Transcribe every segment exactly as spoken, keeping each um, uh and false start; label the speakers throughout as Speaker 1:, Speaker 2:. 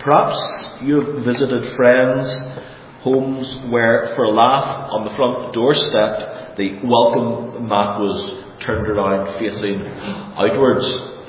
Speaker 1: Perhaps you've visited friends' homes where, for a laugh on the front doorstep, the welcome mat was turned around facing outwards.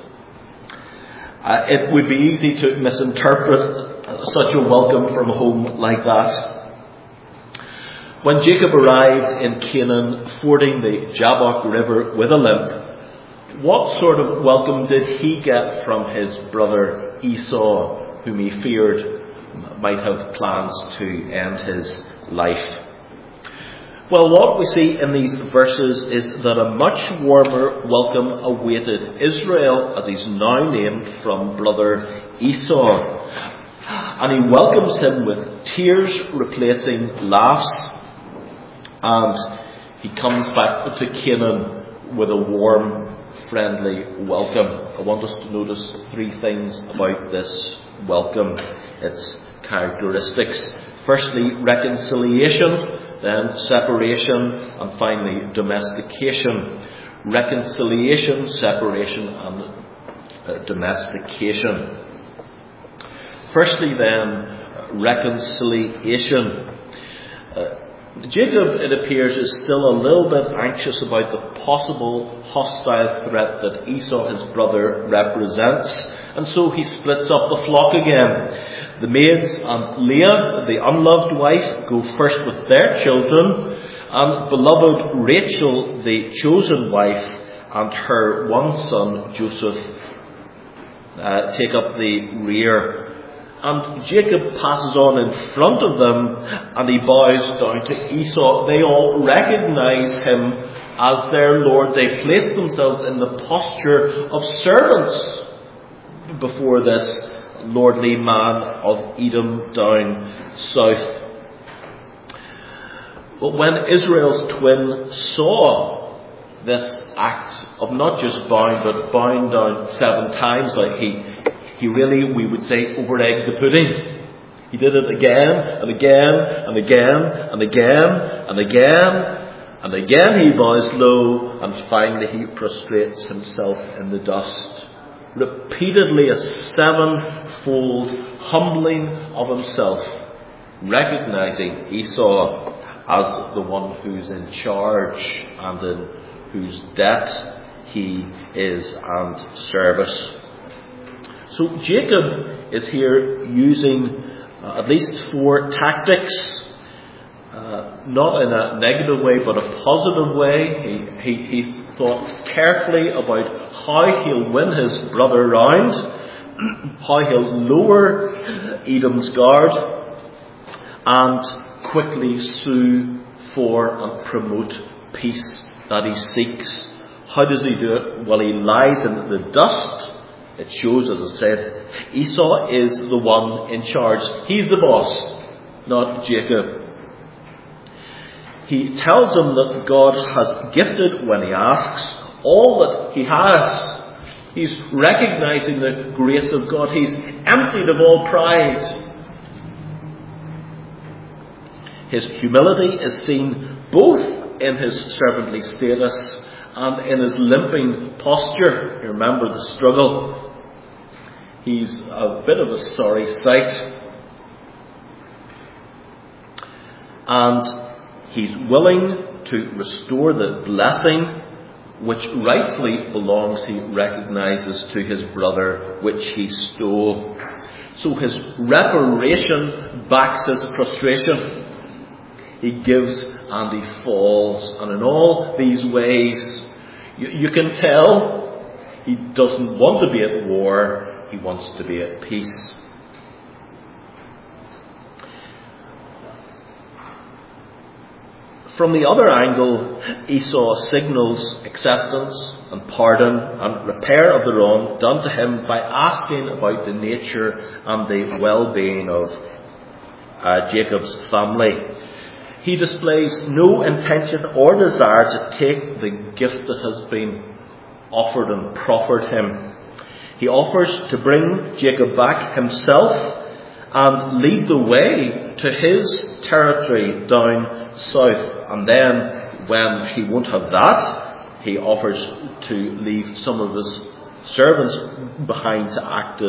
Speaker 1: Uh, it would be easy to misinterpret such a welcome from a home like that. When Jacob arrived in Canaan, fording the Jabbok River with a limp, what sort of welcome did he get from his brother Esau, whom he feared might have plans to end his life? Well, what we see in these verses is that a much warmer welcome awaited Israel, as he's now named, from brother Esau. And he welcomes him with tears replacing laughs. And he comes back to Canaan with a warm, friendly welcome. I want us to notice three things about this welcome, its characteristics. Firstly, reconciliation. Then separation, and finally domestication. Reconciliation, separation, and uh, domestication. Firstly then, reconciliation. Uh, Jacob, it appears, is still a little bit anxious about the possible hostile threat that Esau, his brother, represents, and so he splits up the flock again. The maids and Leah, the unloved wife, go first with their children, and beloved Rachel, the chosen wife, and her one son, Joseph, uh, take up the rear. And Jacob passes on in front of them, and he bows down to Esau. They all recognize him as their Lord. They place themselves in the posture of servants before this lordly man of Edom down south. But when Israel's twin saw this act of not just bowing, but bowing down seven times, like he, he really, we would say, over-egged the pudding. He did it again and again and again and again and again and again. He bows low, and finally he prostrates himself in the dust. Repeatedly, a sevenfold humbling of himself, recognizing Esau as the one who's in charge and in whose debt he is and service. So Jacob is here using uh, at least four tactics, uh, not in a negative way but a positive way. He, he, he thought carefully about how he'll win his brother round, how he'll lower Edom's guard, and quickly sue for and promote peace that he seeks. How does he do it? Well, he lies in the dust. It shows, as I said, Esau is the one in charge. He's the boss, not Jacob. He tells him that God has gifted when he asks all that he has. He's recognizing the grace of God. He's emptied of all pride. His humility is seen both in his servantly status and in his limping posture. You remember the struggle. He's a bit of a sorry sight. And he's willing to restore the blessing which rightfully belongs, he recognizes, to his brother, which he stole. So his reparation backs his prostration. He gives and he falls. And in all these ways, you, you can tell he doesn't want to be at war. He wants to be at peace. From the other angle, Esau signals acceptance and pardon and repair of the wrong done to him by asking about the nature and the well-being of uh, Jacob's family. He displays no intention or desire to take the gift that has been offered and proffered him. He offers to bring Jacob back himself and lead the way to his territory down south. And then, when he won't have that, he offers to leave some of his servants behind to act as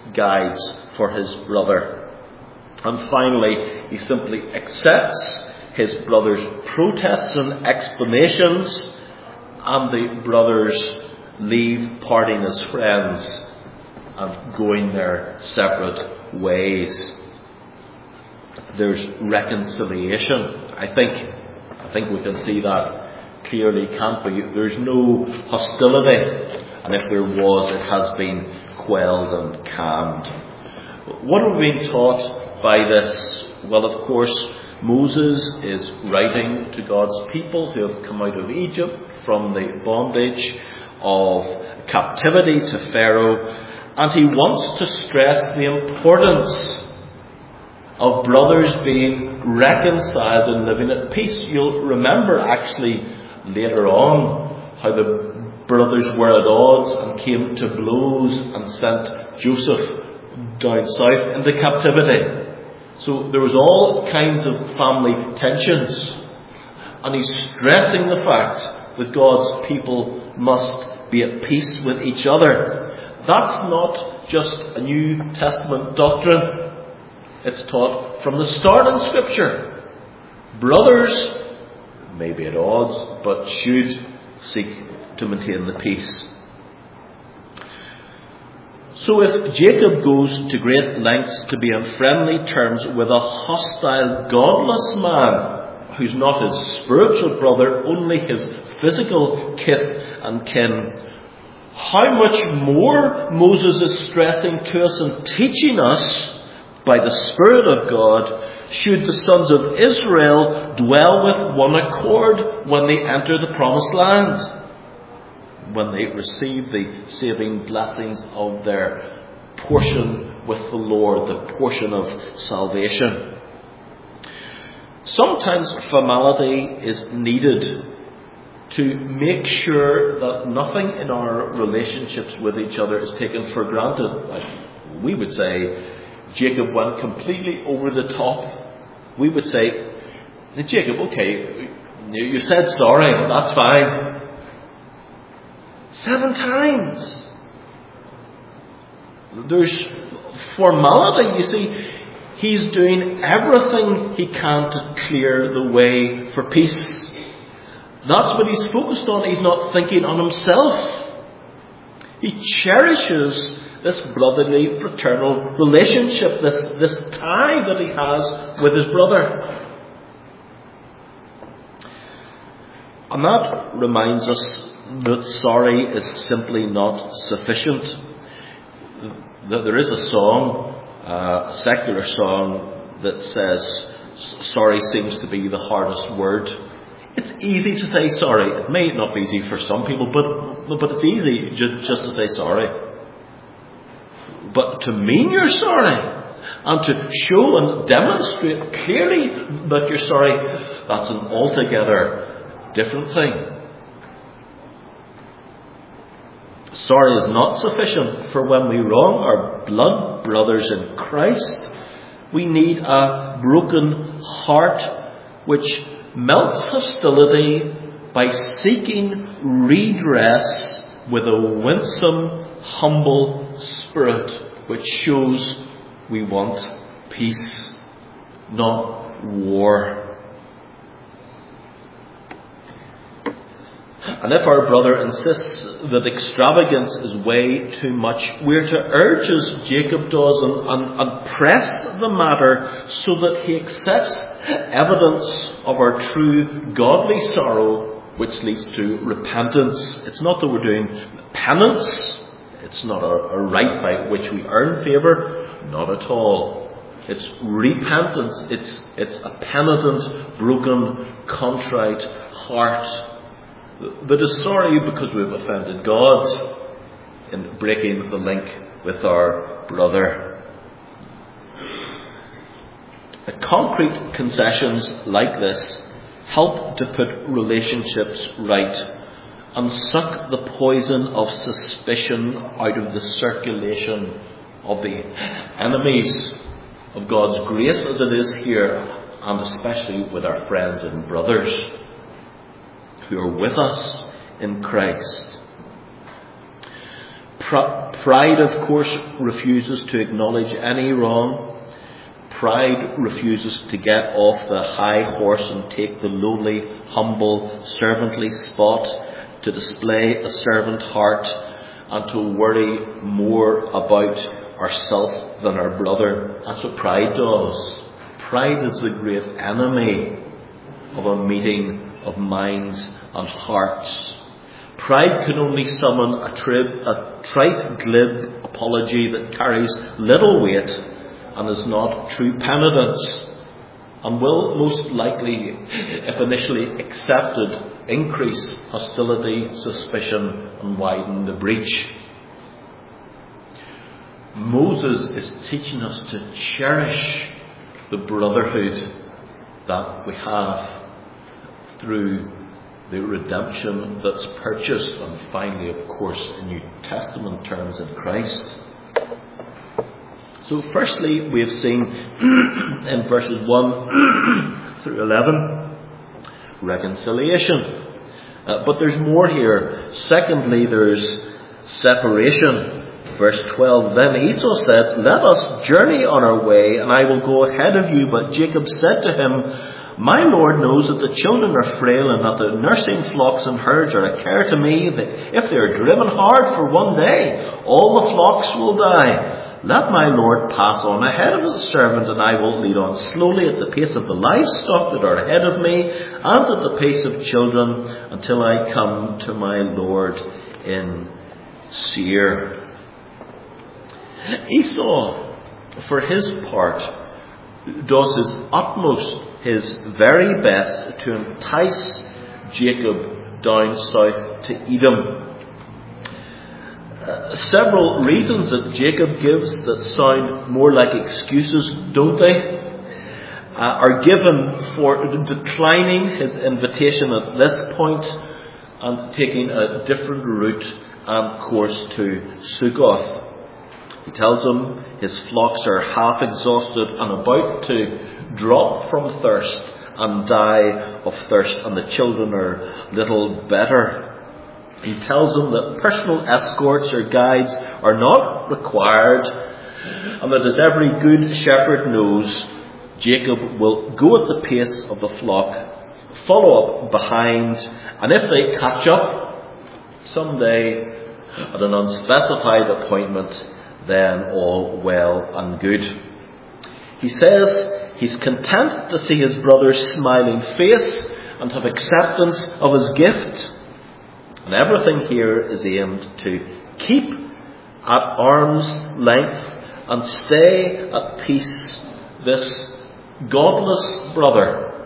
Speaker 1: guides for his brother. And finally, he simply accepts his brother's protests and explanations, and the brothers leave parting as friends and going their separate ways. There's reconciliation. I think, I think we can see that clearly, can't we? There's no hostility, and if there was, it has been quelled and calmed. What are we being taught by this? Well, of course, Moses is writing to God's people who have come out of Egypt from the bondage of captivity to Pharaoh, and he wants to stress the importance of brothers being reconciled and living at peace. You'll remember actually later on how the brothers were at odds and came to blows and sent Joseph down south into captivity. So there was all kinds of family tensions, and he's stressing the fact that God's people must be at peace with each other. That's not just a New Testament doctrine. It's taught from the start in Scripture. Brothers may be at odds, but should seek to maintain the peace. So if Jacob goes to great lengths to be on friendly terms with a hostile, godless man, who's not his spiritual brother, only his physical kith and kin, how much more Moses is stressing to us and teaching us by the Spirit of God, should the sons of Israel dwell with one accord when they enter the promised land, when they receive the saving blessings of their portion with the Lord, the portion of salvation. Sometimes formality is needed to make sure that nothing in our relationships with each other is taken for granted. Like we would say, Jacob went completely over the top. We would say, Jacob, okay, you said sorry, that's fine. Seven times. There's formality, you see. He's doing everything he can to clear the way for peace. That's what he's focused on. He's not thinking on himself. He cherishes this brotherly, fraternal relationship, this, this tie that he has with his brother. And that reminds us that sorry is simply not sufficient. There is a song, uh, a secular song, that says sorry seems to be the hardest word. It's easy to say sorry. It may not be easy for some people, but but it's easy just to say sorry. But to mean you're sorry and to show and demonstrate clearly that you're sorry, that's an altogether different thing. Sorry is not sufficient for when we wrong our blood brothers in Christ. We need a broken heart which melts hostility by seeking redress with a winsome, humble spirit which shows we want peace, not war. And if our brother insists that extravagance is way too much, we're to urge as Jacob does and, and, and press the matter so that he accepts evidence of our true godly sorrow, which leads to repentance. It's not that we're doing penance. It's not a, a rite by which we earn favour. Not at all. It's repentance. It's, it's a penitent, broken, contrite heart that is sorry because we've offended God in breaking the link with our brother. Concrete concessions like this help to put relationships right and suck the poison of suspicion out of the circulation of the enemies of God's grace as it is here, and especially with our friends and brothers who are with us in Christ. Pride, of course, refuses to acknowledge any wrong. Pride refuses to get off the high horse and take the lowly, humble, servantly spot, to display a servant heart, and to worry more about ourself than our brother. That's what pride does. Pride is the great enemy of a meeting of minds and hearts. Pride can only summon a, trib, a trite, glib apology that carries little weight and is not true penitence, and will most likely, if initially accepted, increase hostility, suspicion, and widen the breach. Moses is teaching us to cherish the brotherhood that we have through the redemption that's purchased, and finally, of course, in New Testament terms, in Christ. So firstly, we have seen in verses one through eleven, reconciliation. Uh, but there's more here. Secondly, there's separation. Verse twelve, then Esau said, let us journey on our way, and I will go ahead of you. But Jacob said to him, my Lord knows that the children are frail, and that the nursing flocks and herds are a care to me. That if they are driven hard for one day, all the flocks will die. Let my Lord pass on ahead of his servant, and I will lead on slowly at the pace of the livestock that are ahead of me, and at the pace of children, until I come to my Lord in Seir. Esau, for his part, does his utmost, his very best, to entice Jacob down south to Edom. Uh, several reasons that Jacob gives that sound more like excuses, don't they? Uh, are given for declining his invitation at this point and taking a different route and course to Succoth. He tells him his flocks are half exhausted and about to drop from thirst and die of thirst, and the children are little better. He tells them that personal escorts or guides are not required, and that, as every good shepherd knows, Jacob will go at the pace of the flock, follow up behind, and if they catch up someday at an unspecified appointment, then all well and good. He says he's content to see his brother's smiling face and have acceptance of his gift. And everything here is aimed to keep at arm's length and stay at peace this godless brother,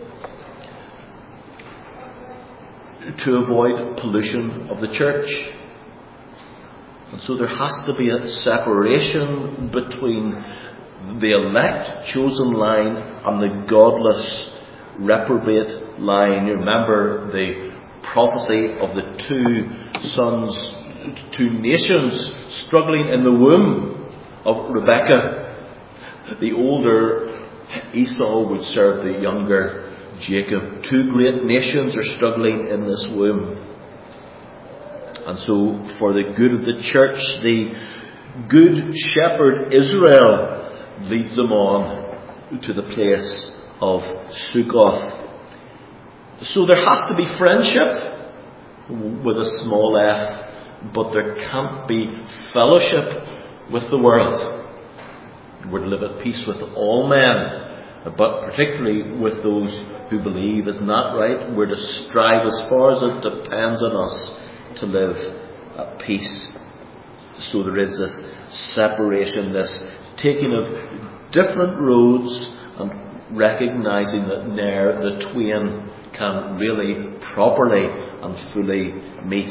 Speaker 1: to avoid pollution of the church. And so there has to be a separation between the elect chosen line and the godless reprobate line. You remember the prophecy of the two sons, two nations struggling in the womb of Rebekah. The older Esau would serve the younger Jacob. Two great nations are struggling in this womb. And so, for the good of the church, the good shepherd Israel leads them on to the place of Succoth. So there has to be friendship with a small f, but there can't be fellowship with the world. We're to live at peace with all men, but particularly with those who believe. Isn't that right? We're to strive as far as it depends on us to live at peace. So there is this separation, this taking of different roads, and recognising that ne'er the twain can really properly and fully meet.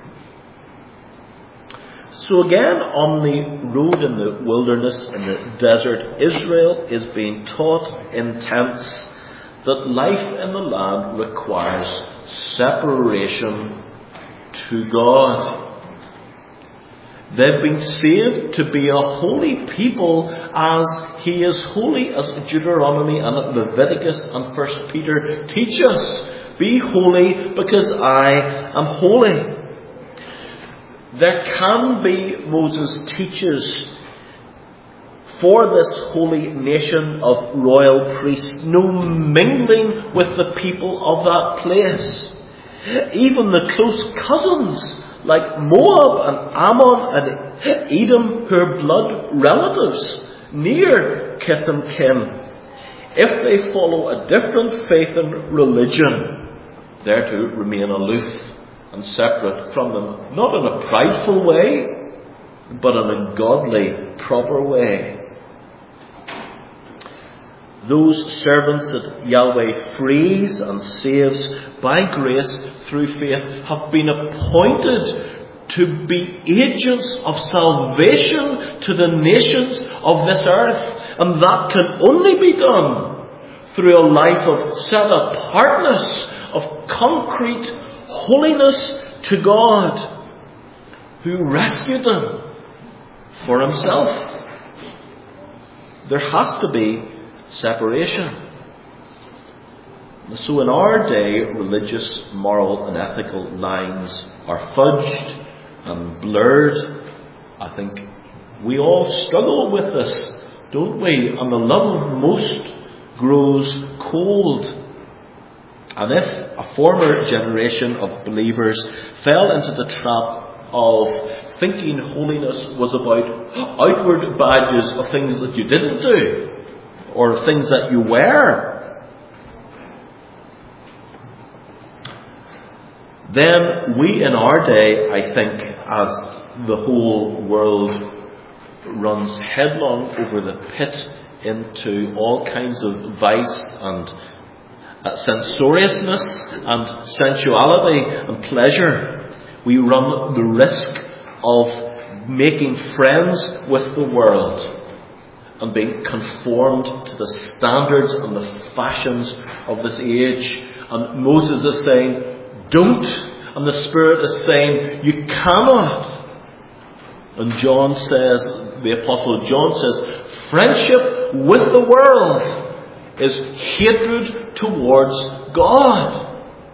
Speaker 1: So again, on the road in the wilderness, in the desert, Israel is being taught in tents that life in the land requires separation to God. They've been saved to be a holy people as He is holy, as Deuteronomy and Leviticus and First Peter teach us. Be holy because I am holy. There can be, Moses teaches, for this holy nation of royal priests, no mingling with the people of that place. Even the close cousins like Moab and Ammon and Edom, who are blood relatives, near kith and kin, if they follow a different faith and religion, they're to remain aloof and separate from them, not in a prideful way, but in a godly, proper way. Those servants that Yahweh frees and saves by grace through faith have been appointed to be agents of salvation to the nations of this earth. And that can only be done through a life of set-apartness, of concrete holiness to God, who rescued them for himself. There has to be separation. So in our day, religious, moral and ethical lines are fudged and blurred. I think we all struggle with this, don't we? And the love of most grows cold. And if a former generation of believers fell into the trap of thinking holiness was about outward badges of things that you didn't do, or things that you were, then we in our day, I think, as the whole world runs headlong over the pit into all kinds of vice and uh, censoriousness and sensuality and pleasure, we run the risk of making friends with the world and being conformed to the standards and the fashions of this age. And Moses is saying, don't. And the Spirit is saying, you cannot. And John says, the Apostle John says, friendship with the world is hatred towards God.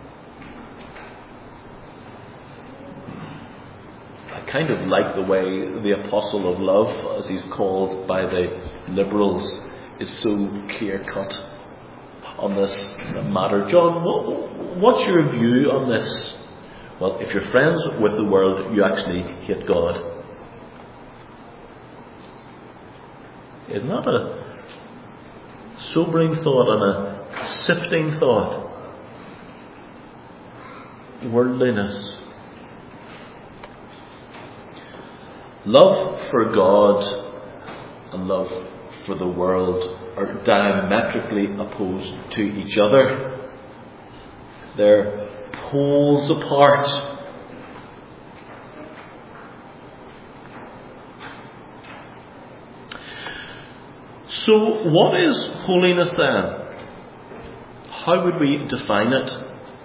Speaker 1: I kind of like the way the Apostle of Love, as he's called by the liberals, is so clear-cut on this matter. John, what, what's your view on this? Well, if you're friends with the world, you actually hate God. Isn't that a sobering thought and a sifting thought? Worldliness. Love for God and love for the world are diametrically opposed to each other. They're poles apart. So what is holiness then? How would we define it?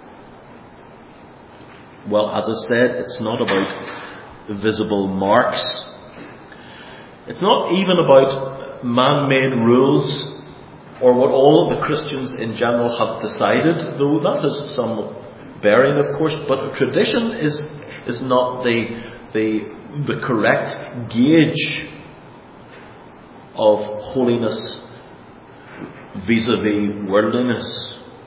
Speaker 1: Well, as I've said, it's not about visible marks. It's not even about man-made rules or what all of the Christians in general have decided, though that has some bearing, of course. But tradition is is not the the the correct gauge of holiness vis-a-vis worldliness.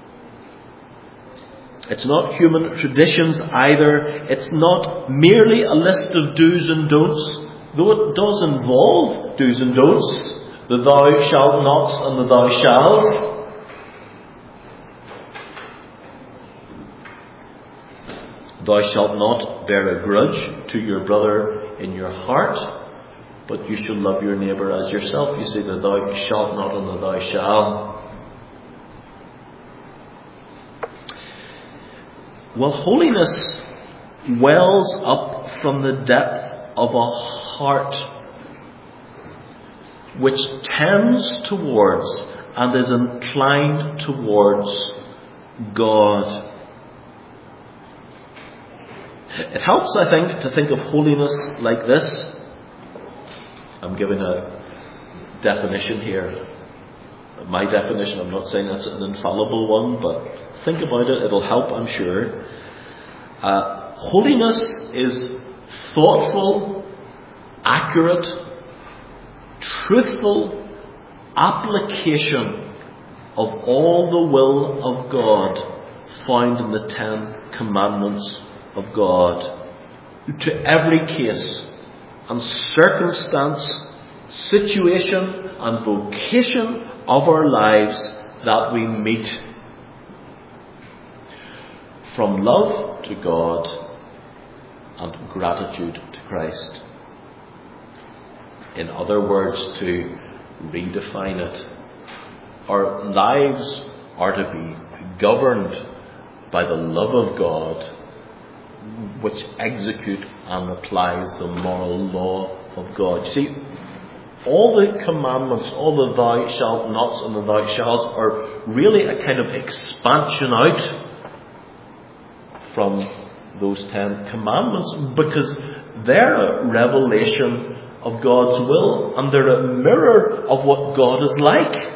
Speaker 1: It's not human traditions either. It's not merely a list of do's and don'ts, though it does involve do's and don'ts, the thou shalt nots and the thou shalls. Thou shalt not bear a grudge to your brother in your heart, but you shall love your neighbour as yourself. You see the thou shalt not and the thou shalt. Well, holiness wells up from the depth of a heart which tends towards and is inclined towards God. It helps, I think, to think of holiness like this. I'm giving a definition here. My definition, I'm not saying it's an infallible one, but think about it, it'll help, I'm sure. Uh, holiness is thoughtful, accurate, truthful application of all the will of God found in the Ten Commandments of God to every case and circumstance, situation and vocation of our lives that we meet. From love to God and gratitude to Christ. In other words, to redefine it, our lives are to be governed by the love of God, which execute and applies the moral law of God. You see, all the commandments, all the thou shalt nots and the thou shalts are really a kind of expansion out from those Ten Commandments, because they're a revelation of God's will and they're a mirror of what God is like.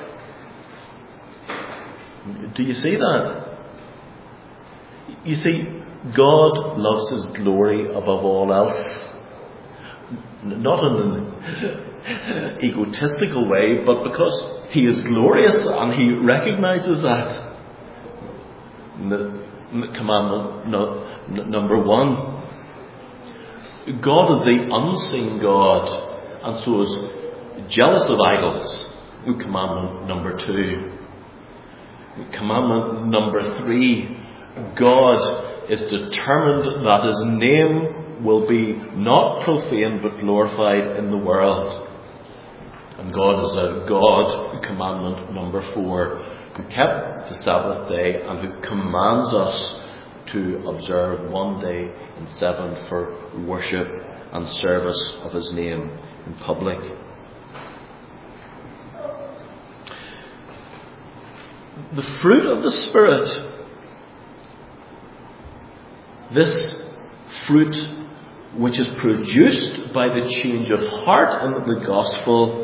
Speaker 1: Do you see that? You see, God loves His glory above all else. Not in an egotistical way, but because He is glorious and He recognizes that. Commandment no, n- number one. God is the unseen God, and so is jealous of idols. Commandment number two. Commandment number three. God is determined that His name will be not profaned but glorified in the world. And God is a God, commandment number four, who kept the Sabbath day and who commands us to observe one day in seven for worship and service of His name in public. The fruit of the Spirit, this fruit which is produced by the change of heart in the gospel,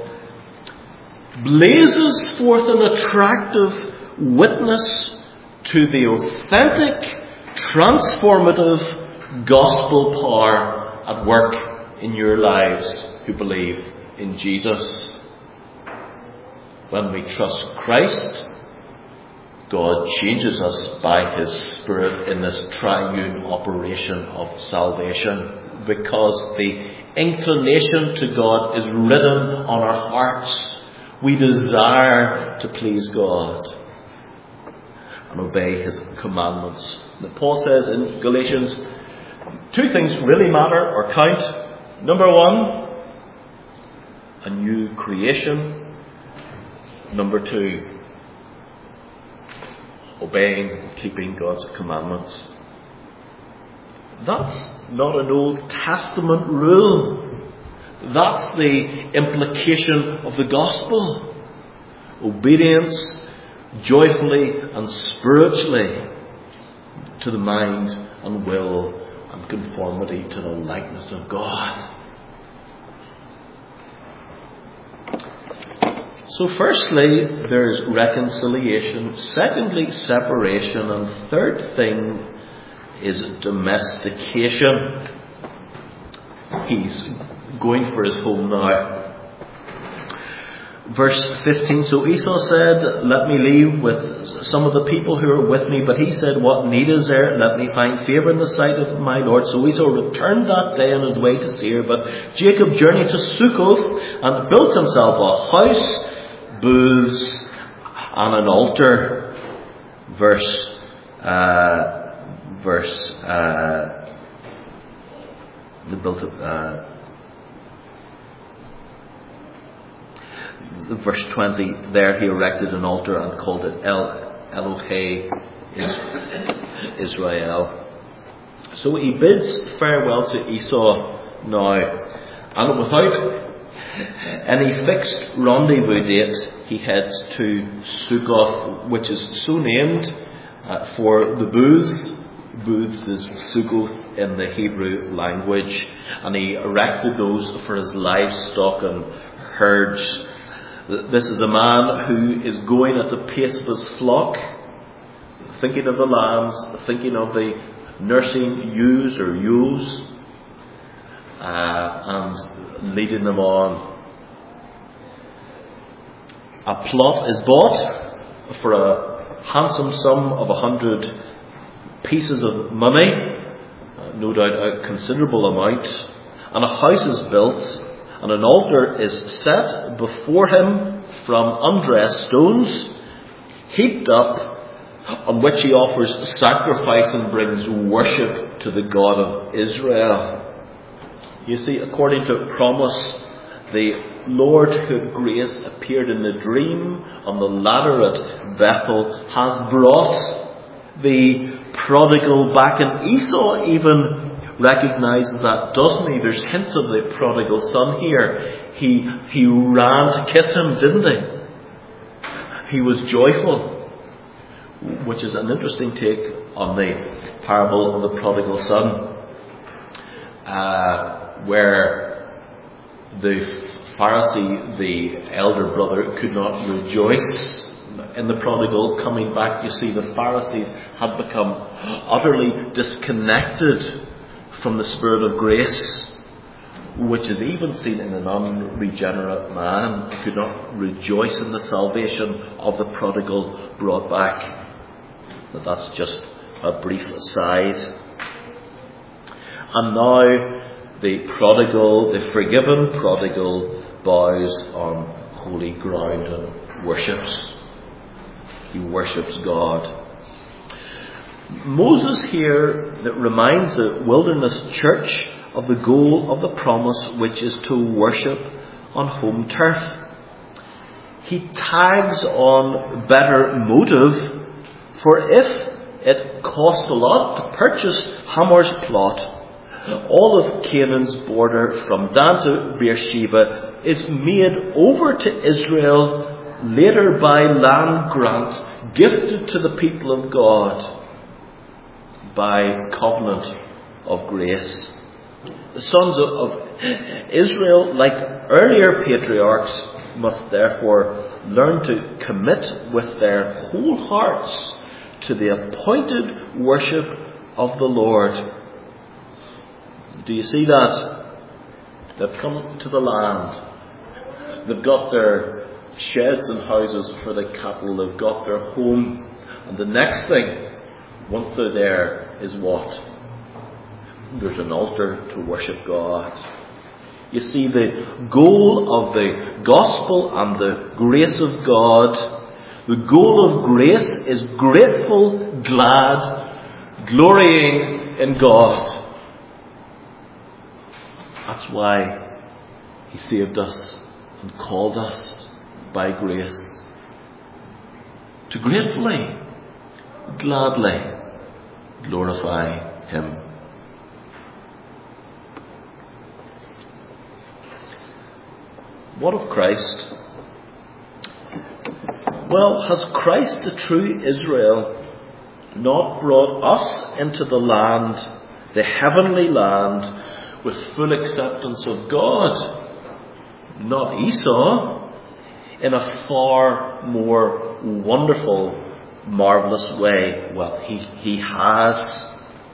Speaker 1: blazes forth an attractive witness to the authentic, transformative gospel power at work in your lives who believe in Jesus. When we trust Christ, God changes us by His Spirit in this triune operation of salvation, because the inclination to God is written on our hearts. We desire to please God and obey His commandments. And Paul says in Galatians, two things really matter or count. Number one, a new creation. Number two, obeying and keeping God's commandments. That's not an Old Testament rule. That's the implication of the gospel. Obedience joyfully and spiritually to the mind and will and conformity to the likeness of God. So firstly, there's reconciliation. Secondly, separation. And third thing is domestication. He's going for his home now. Verse fifteen, so Esau said, let me leave with some of the people who are with me. But he said, what need is there? Let me find favour in the sight of my Lord. So Esau returned that day on his way to Seir. But Jacob journeyed to Succoth and built himself a house, booths, and an altar. Verse, uh, verse, uh, they built it, uh, verse twenty, there he erected an altar and called it El Elohe Israel. So he bids farewell to Esau now, and without any fixed rendezvous date, he heads to Succoth, which is so named uh, for the booths. Booths is Succoth in the Hebrew language, and he erected those for his livestock and herds. This is a man who is going at the pace of his flock, thinking of the lambs, thinking of the nursing ewes or ewes. uh, and leading them on. A plot is bought for a handsome sum of a hundred pieces of money, uh, no doubt a considerable amount, and a house is built, and an altar is set before him from undressed stones, heaped up, on which he offers sacrifice and brings worship to the God of Israel. You see, according to promise, the Lord who at grace appeared in the dream on the ladder at Bethel has brought the prodigal back, and Esau even recognizes that, doesn't he? There's hints of the prodigal son here. He, he ran to kiss him, didn't he? He was joyful, which is an interesting take on the parable of the prodigal son, uh, where the Pharisee, the elder brother, could not rejoice in the prodigal coming back. You see, the Pharisees had become utterly disconnected from the Spirit of grace, which is even seen in an unregenerate man who could not rejoice in the salvation of the prodigal brought back. But that's just a brief aside. And now the prodigal, the forgiven prodigal, bows on holy ground and worships. He worships God. Moses here reminds the wilderness church of the goal of the promise, which is to worship on home turf. He tags on better motive, for if it cost a lot to purchase Hamar's plot, all of Canaan's border from Dan to Beersheba is made over to Israel later by land grant gifted to the people of God by covenant of grace. The sons of Israel, like earlier patriarchs, must therefore learn to commit with their whole hearts to the appointed worship of the Lord. Do you see that? They've come to the land. They've got their sheds and houses for the cattle. They've got their home. And the next thing, once they're there, is what? There's an altar to worship God. You see, the goal of the gospel and the grace of God, the goal of grace is grateful, glad, glorying in God. That's why He saved us and called us by grace to gratefully, gladly glorify Him. What of Christ? Well, has Christ, the true Israel, not brought us into the land, the heavenly land, with full acceptance of God? Not Esau, in a far more wonderful, marvellous way. Well, he, he has.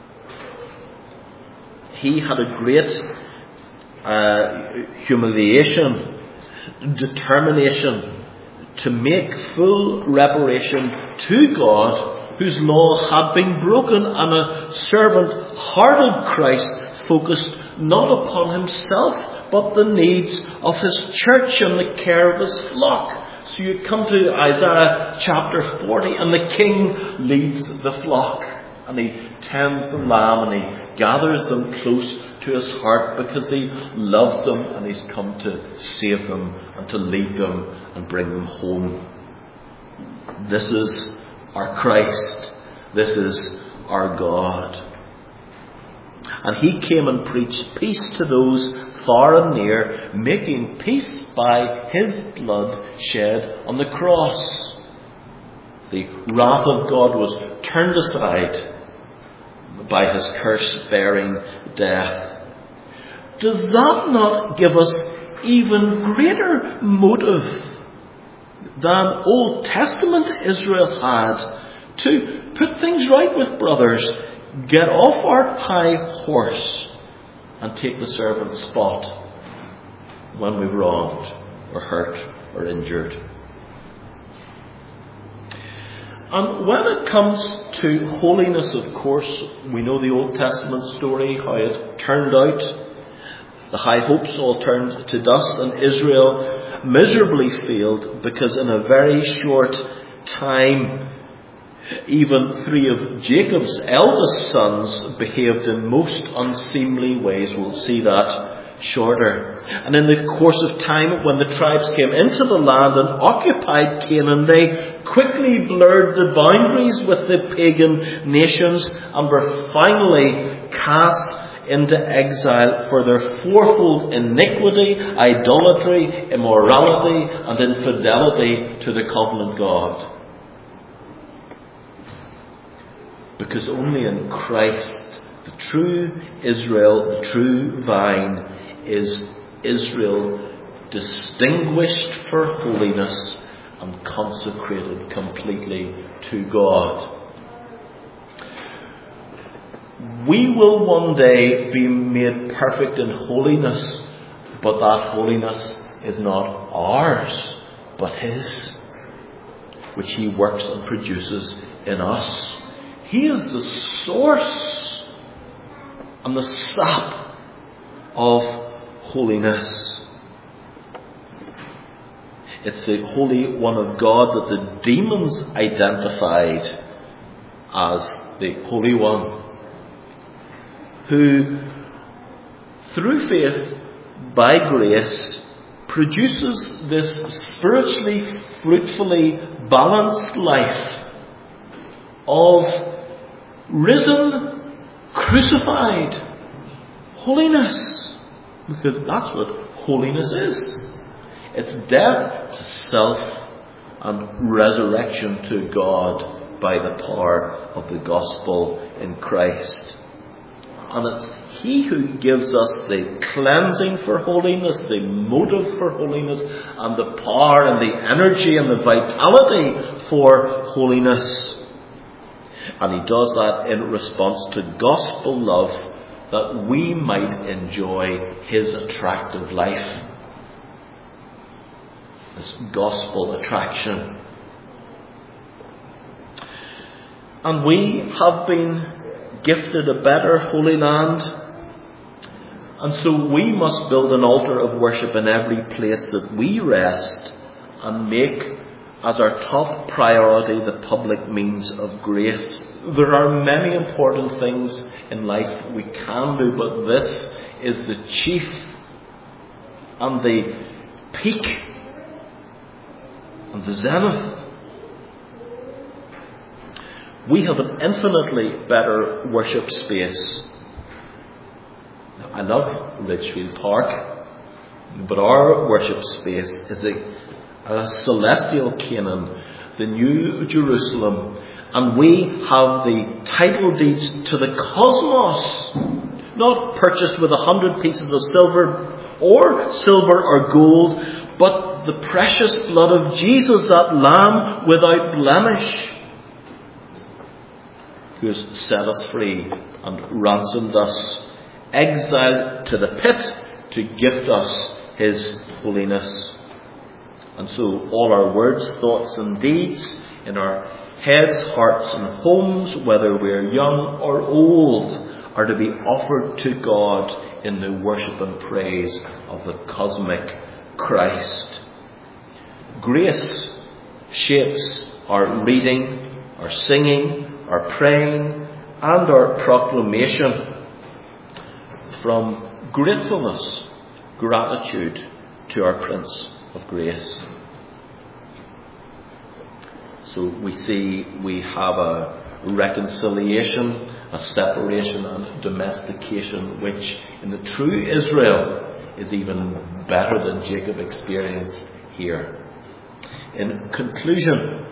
Speaker 1: He had a great uh, humiliation, determination to make full reparation to God, whose law had been broken, and a servant-hearted Christ focused not upon himself, but the needs of his church and the care of his flock. So you come to Isaiah chapter forty, and the king leads the flock, and he tends the lamb, and he gathers them close to his heart because he loves them, and he's come to save them and to lead them and bring them home. This is our Christ. This is our God. And he came and preached peace to those far and near, making peace by his blood shed on the cross. The wrath of God was turned aside by his curse-bearing death. Does that not give us even greater motive than Old Testament Israel had to put things right with brothers, get off our high horse, and take the servant's spot when we've wronged or hurt or injured. And when it comes to holiness, of course, we know the Old Testament story, how it turned out. The high hopes all turned to dust, and Israel miserably failed because in a very short time, even three of Jacob's eldest sons behaved in most unseemly ways. We'll see that shorter. And in the course of time, when the tribes came into the land and occupied Canaan, they quickly blurred the boundaries with the pagan nations and were finally cast into exile for their fourfold iniquity, idolatry, immorality, and infidelity to the covenant God. Because only in Christ, the true Israel, the true vine, is Israel distinguished for holiness and consecrated completely to God. We will one day be made perfect in holiness, but that holiness is not ours, but His, which He works and produces in us. He is the source and the sap of holiness. It's the Holy One of God that the demons identified as the Holy One, who, through faith, by grace, produces this spiritually, fruitfully balanced life of risen, crucified holiness. Because that's what holiness is. It's death to self and resurrection to God by the power of the gospel in Christ. And it's He who gives us the cleansing for holiness, the motive for holiness, and the power and the energy and the vitality for holiness. And He does that in response to gospel love, that we might enjoy His attractive life. This gospel attraction. And we have been gifted a better holy land, and so we must build an altar of worship in every place that we rest, and make as our top priority the public means of grace. There are many important things in life we can do, but this is the chief and the peak and the zenith. We have an infinitely better worship space. I love Ridgefield Park, but our worship space is a, a celestial Canaan, the New Jerusalem, and we have the title deeds to the cosmos, not purchased with a hundred pieces of silver or silver or gold, but the precious blood of Jesus, that Lamb without blemish, who has set us free and ransomed us, exiled to the pit to gift us His holiness. And so all our words, thoughts and deeds in our heads, hearts and homes, whether we're young or old, are to be offered to God in the worship and praise of the cosmic Christ. Grace shapes our reading, our singing, our praying, and our proclamation, from gratefulness, gratitude to our Prince of Grace. So we see we have a reconciliation, a separation and domestication, which in the true Israel is even better than Jacob experienced here. In conclusion,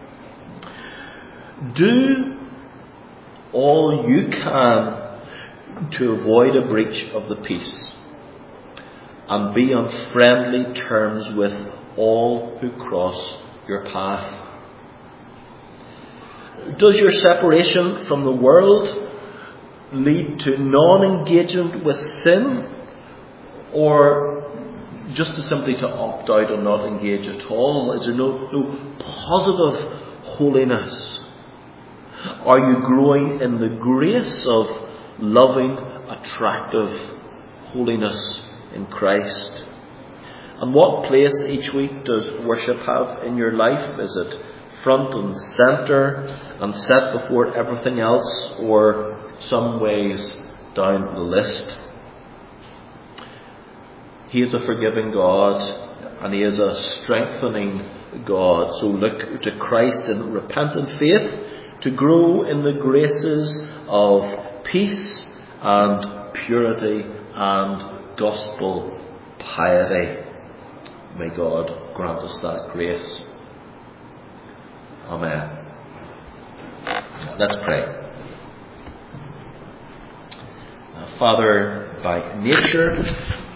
Speaker 1: do all you can to avoid a breach of the peace, and be on friendly terms with all who cross your path. Does your separation from the world lead to non-engagement with sin, or just to simply to opt out and not engage at all? Is there no, no positive holiness? Are you growing in the grace of loving, attractive holiness in Christ? And what place each week does worship have in your life? Is it front and centre and set before everything else, or some ways down the list? He is a forgiving God, and He is a strengthening God. So look to Christ in repentant faith to grow in the graces of peace and purity and gospel piety. May God grant us that grace. Amen. Let's pray. Father, by nature